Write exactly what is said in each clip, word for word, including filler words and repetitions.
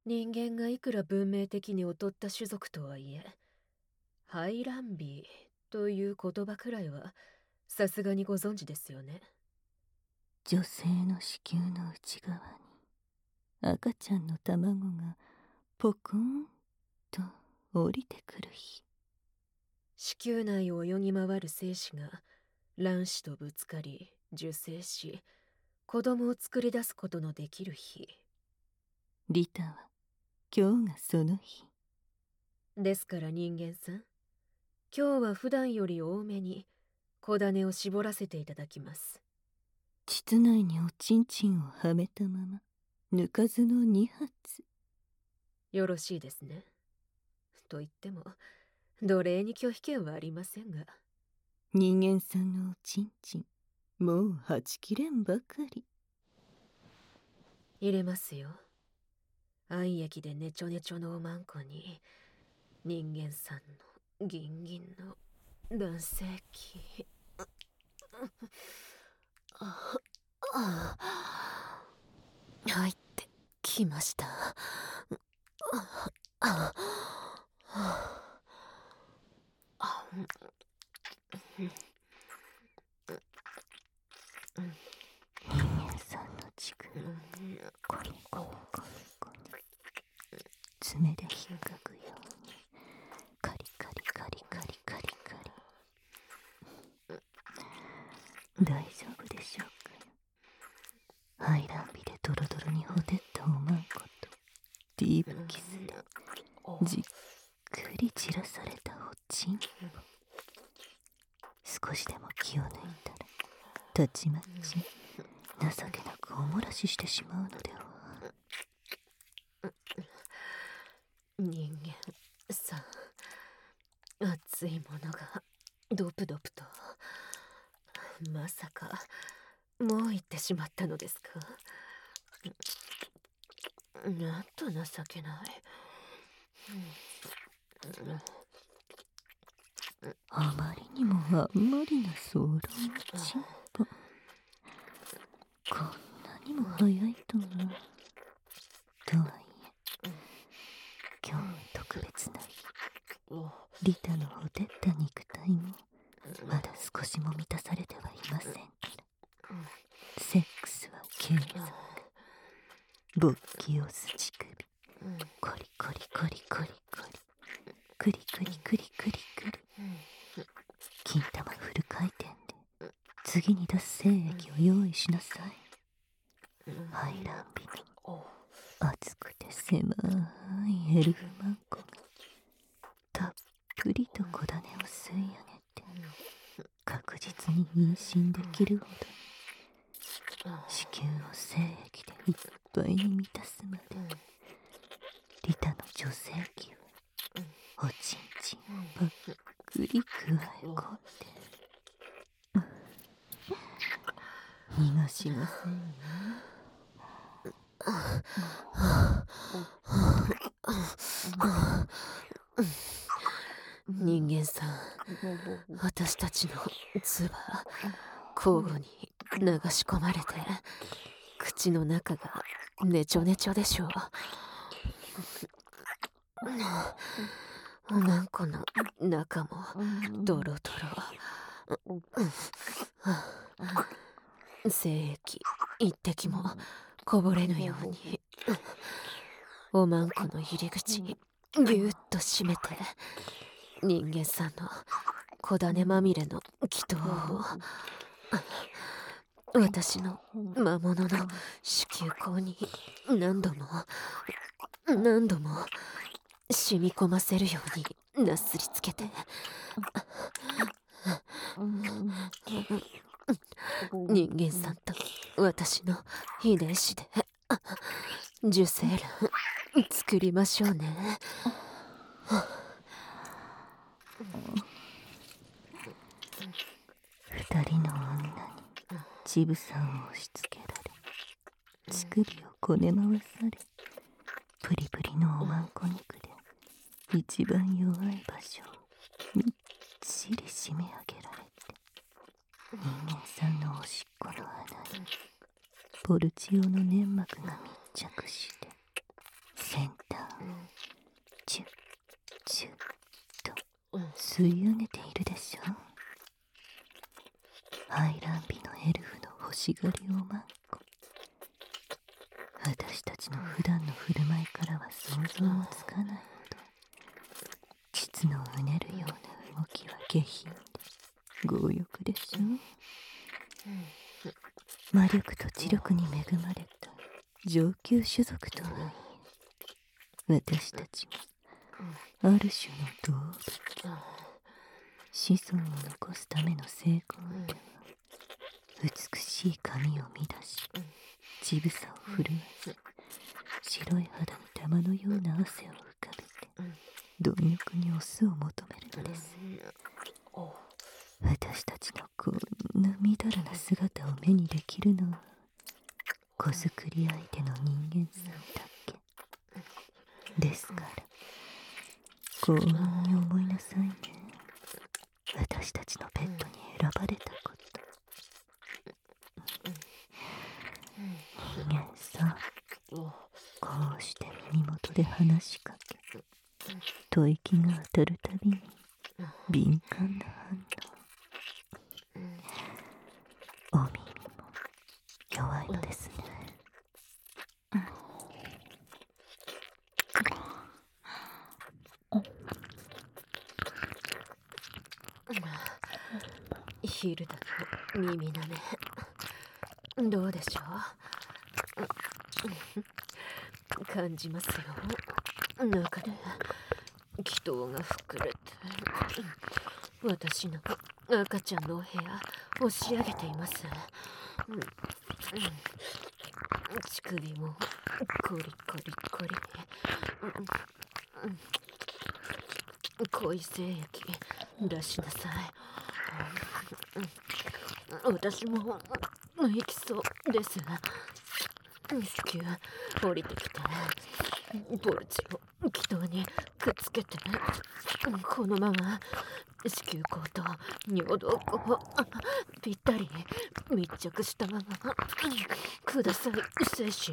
人間がいくら文明的に劣った種族とはいえ、排卵日という言葉くらいはさすがにご存知ですよね。 女性の子宮の内側に赤ちゃんの卵がポコンと降りてくる日。 子宮内を泳ぎ回る精子が卵子とぶつかり受精し、子供を作り出すことのできる日。 リタは今日がその日。 ですから人間さん、今日は普段より多めに小種を絞らせていただきます。 膣内におちんちんをはめたまま抜かずのに発。 よろしいですね。と言っても奴隷に拒否権はありませんが。 人間さんのおちんちんもうはちきれんばかり。 入れますよ。愛液でネチョネチョのおまんこに人間さんのギンギンの男性器。入ってきました。 人間さんの乳首コリコリコリコリ爪で引っかくようにカリカリカリカリカリカリ。大丈夫でしょうかよ。排卵日でドロドロにほてったおまんことディープキスでじっくり散らされたおちんぽ。少しでも気を抜いたらたちまち情けなくおもらししてしまうのでは。 人間さん、熱いものがドプドプと。まさかもう行ってしまったのですか。なんと情けない。 あまりにもあんまりな早漏のちんぽ。こんなにも早いとは。とはいえ今日は特別な日。リタのほてった肉体もまだ少しも満たされてはいませんから。セックスは継続。勃起をす乳首コリコリコリコリコリクリクリクリクリクリ。金玉フル回転で次に出す精液を用意しなさい。排卵日の熱くて狭いエルフマンコがたっぷりと小種を吸い上げて確実に妊娠できるほど子宮を精液でいっぱいに満たすまでリタの女性器はおちんちんをばっくり加え込んで逃がしませんよ。 人間さん、私たちの唾交互に流し込まれて口の中がネチョネチョでしょう。おまんこの中もドロドロ。精液一滴もこぼれぬようにおまんこの入り口ぎゅーっと締めて人間さんの小種まみれの祈祷を私の魔物の子宮口に何度も何度も染み込ませるようになすりつけて人間さんと私の遺伝子で受精卵作りましょうね。 二人の女に乳房を押し付けられ乳首をこね回されプリプリのおまんこ肉で一番弱い場所をみっちり締め上げられて人間さんのおしっこの穴にポルチオの粘膜が密着して戦吸い上げているでしょう。排卵日のエルフの欲しがりおまんこ。私たちの普段の振る舞いからは想像もつかないほど膣のうねるような動きは下品で強欲でしょう。魔力と知力に恵まれた上級種族とはいえ、私たちはある種の動物。子孫を残すための成功では美しい髪を乱し、乳房を震わせ、白い肌に玉のような汗を浮かべて貪欲にオスを求めるのです。私たちのこんなみだらな姿を目にできるのは子作り相手の人間さんだけですから、幸運に思いなさいね。私たちのペットに選ばれたこと。人間さん、こうして耳元で話しかけ、吐息が当たるたびに敏感な反応。お耳も弱いのですね。 ヒルダの耳なめ、どうでしょう。感じますよ。中で気筒が膨れて私の赤ちゃんのお部屋押し上げています。乳首もコリコリコリ、濃い精液出しなさい。私も行きそうです。子宮降りてきてポルチを気筒にくっつけて、このまま子宮口と尿道口をぴったり密着したままください、精子。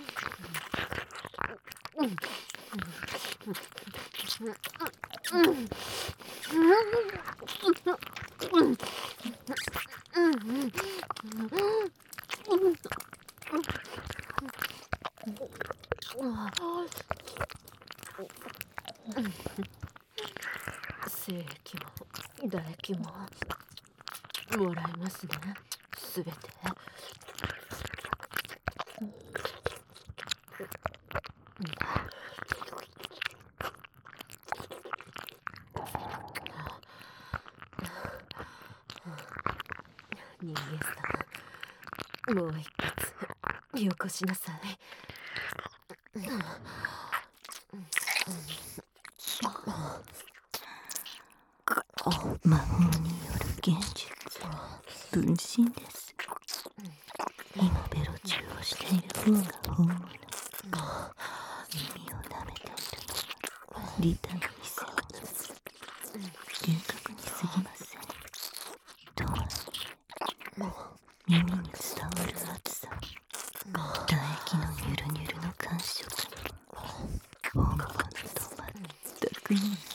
精液も唾液ももらいますね、すべて。人間さん、もう一発よこしなさい。 魔法による現実分身です。今ベロチューをしている方が本物。耳を舐めているのはリタの偽物。厳格に過ぎません。とはいえ耳に伝わる熱さ、唾液のニュルニュルの感触、本物と全く同じ。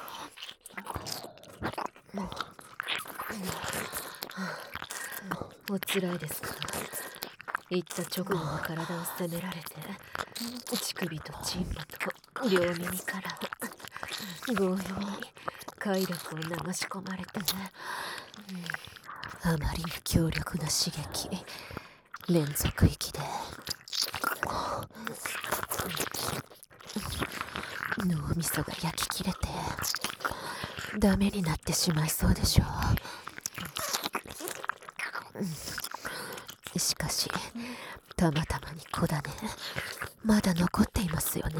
おつらいですか。行った直後の体を責められて、乳首とチンポと両耳から強引に快楽を流し込まれてね、あまりに強力な刺激連続息で脳みそが焼き切れてダメになってしまいそうでしょう。しかし、たまたまに子種まだ残っていますよね。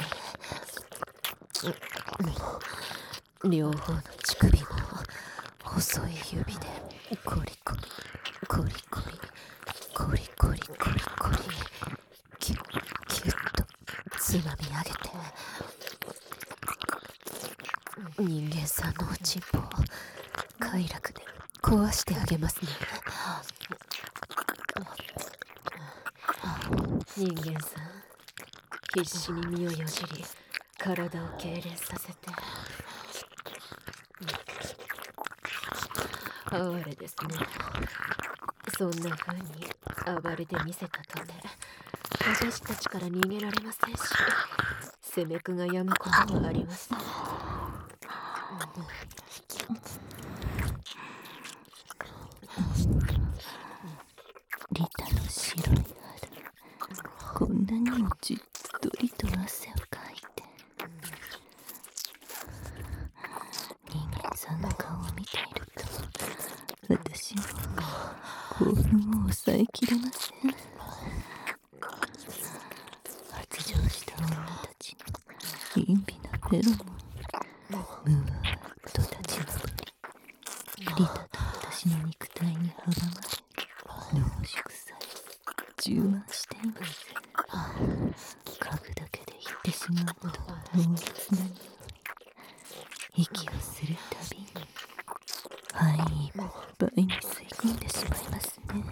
両方の乳首も細い指でコリコリコリコリコリコリコリコリキュッキュッとつまみ上げて、人間さんのおちんぽを快楽で壊してあげますね。人間さん、必死に身をよじり体を痙攣させて哀れですね。そんな風に暴れてみせたとて私たちから逃げられませんし、責めくが止むことはありません。 リタの白い肌、こんなにもじっとりと汗をかいて、人間さんの顔を見ていると、私も興奮を抑えきれません。発情した女たちの陰微なフェロモン、むわーっと立ち上り、リタと私の肉体に阻まれ、濃縮され充満しています。嗅ぐだけで言ってしまうほど濃密な匂い、息をするたびに肺いっぱいに吸い込んでしまいますね。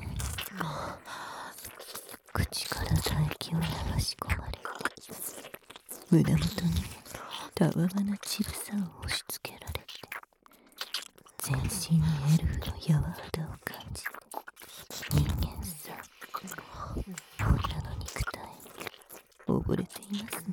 口から唾液を流し込まれ、胸元にたわわな乳房を押し付けられて、全身にエルフの柔肌を感じ、人間さん、女の肉体溺れていますね。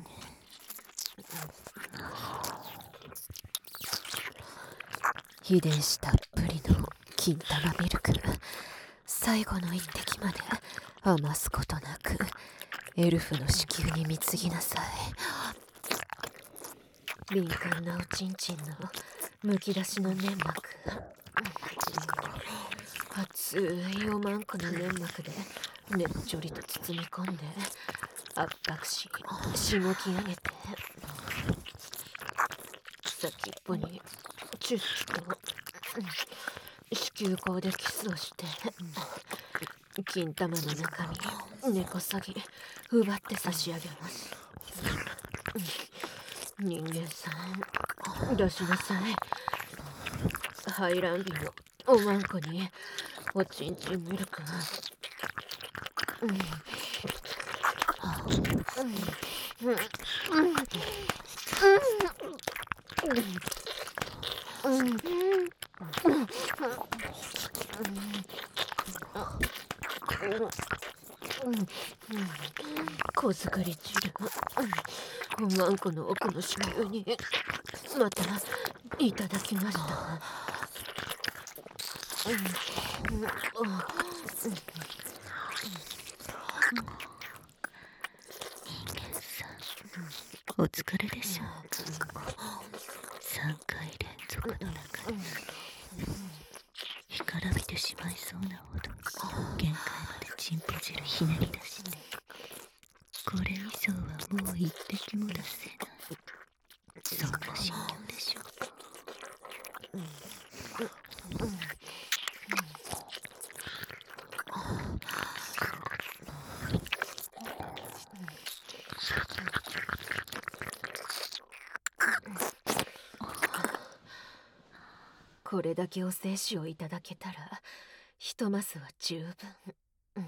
遺伝子たっぷりの金玉ミルク、最後の一滴まで余すことなくエルフの子宮に貢ぎなさい。敏感なおちんちんのむき出しの粘膜、熱いおまんこの粘膜でねっちょりと包み込んで圧迫ししごき上げて、先っぽにチュッと子宮口でキスをして、金玉の中身根こそぎ奪って差し上げます。人間さん、出しなさい。排卵日のおまんこにおちんちんミルク。うんうんうんうんうん子作り汁、おまんこの奥の子宮にまたいただきました。 お疲れでしょう。さんかい連続の中に干からびてしまいそうなほど限界までチンポ汁ひねり出して、これ以上はもう一滴も出せない、そんな心境でしょうか。 これだけお精子をいただけたらひとまずは十分。うん、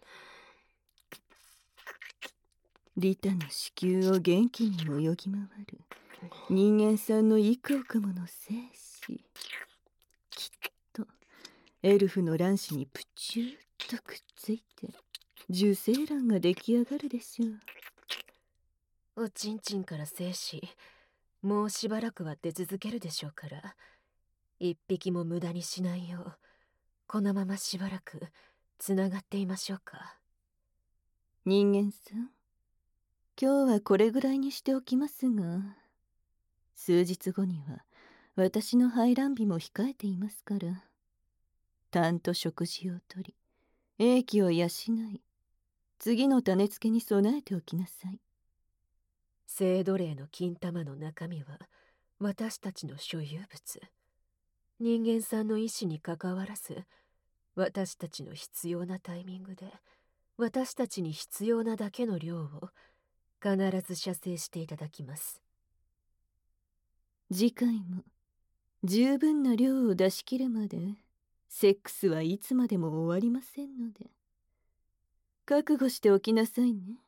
リタの子宮を元気に泳ぎ回る人間さんの幾億もの精子、きっとエルフの卵子にプチューッとくっついて受精卵が出来上がるでしょう。 おちんちんから精子もうしばらくは出続けるでしょうから、一匹も無駄にしないようこのまましばらくつながっていましょうか。 人間さん、今日はこれぐらいにしておきますが、数日後には私の排卵日も控えていますから、たんと食事をとり英気を養い、次の種付けに備えておきなさい。 聖奴隷の金玉の中身は私たちの所有物。人間さんの意思にかかわらず、私たちの必要なタイミングで私たちに必要なだけの量を必ず射精していただきます。 次回も十分な量を出し切るまでセックスはいつまでも終わりませんので、覚悟しておきなさいね。